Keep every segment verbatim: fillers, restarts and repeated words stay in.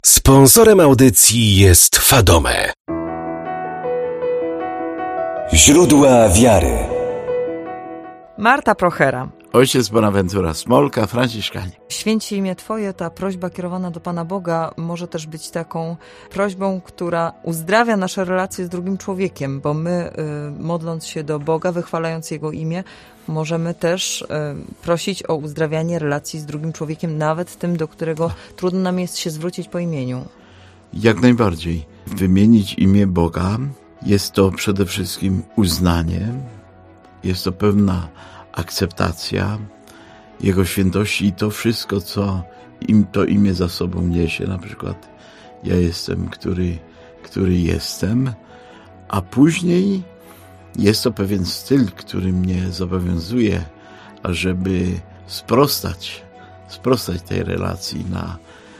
Sponsorem audycji jest Fadome. Źródła wiary. Marta Prochera. Ojciec Bonaventura Smolka, Franciszkanie. Święci imię Twoje, ta prośba kierowana do Pana Boga może też być taką prośbą, która uzdrawia nasze relacje z drugim człowiekiem, bo my, y, modląc się do Boga, wychwalając Jego imię, możemy też y, prosić o uzdrawianie relacji z drugim człowiekiem, nawet tym, do którego trudno nam jest się zwrócić po imieniu. Jak najbardziej. Wymienić imię Boga jest to przede wszystkim uznanie, jest to pewna akceptacja Jego świętości i to wszystko, co im to imię za sobą niesie. Na przykład ja jestem, który, który jestem, a później jest to pewien styl, który mnie zobowiązuje, ażeby sprostać, sprostać tej relacji. Na,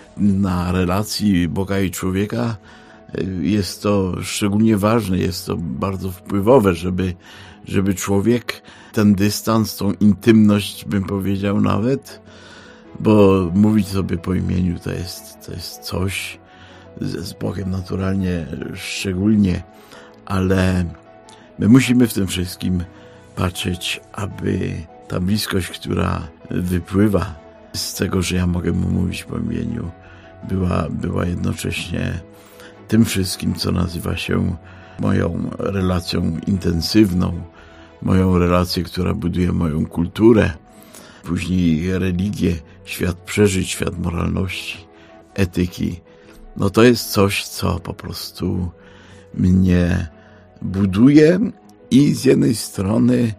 na relacji Boga i człowieka jest to szczególnie ważne, jest to bardzo wpływowe, żeby, żeby człowiek ten dystans, tą intymność, bym powiedział nawet, bo mówić sobie po imieniu to jest, to jest coś, z, z Bogiem naturalnie szczególnie, ale my musimy w tym wszystkim patrzeć, aby ta bliskość, która wypływa z tego, że ja mogę mu mówić po imieniu, była, była jednocześnie tym wszystkim, co nazywa się moją relacją intensywną, moją relację, która buduje moją kulturę, później religię, świat przeżyć, świat moralności, etyki. No to jest coś, co po prostu mnie buduje i z jednej strony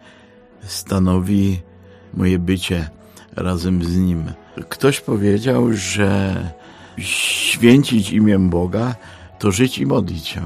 stanowi moje bycie razem z Nim. Ktoś powiedział, że święcić imię Boga to żyć i modlić się,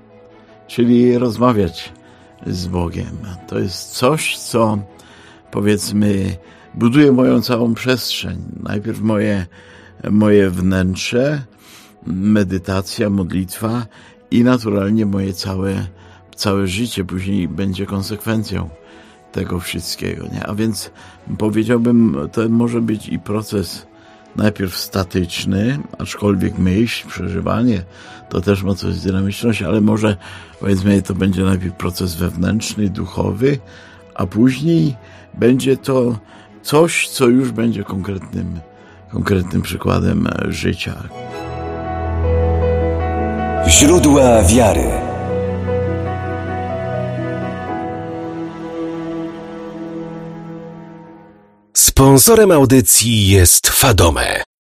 czyli rozmawiać z Bogiem. To jest coś, co powiedzmy buduje moją całą przestrzeń. Najpierw moje, moje wnętrze, medytacja, modlitwa i naturalnie moje całe, całe życie później będzie konsekwencją tego wszystkiego. Nie? A więc powiedziałbym, to może być i proces najpierw statyczny, aczkolwiek myśl, przeżywanie, to też ma coś z dynamicznością, ale może powiedzmy to będzie najpierw proces wewnętrzny, duchowy, a później będzie to coś, co już będzie konkretnym, konkretnym przykładem życia. Źródła wiary. Sponsorem audycji jest Fadome.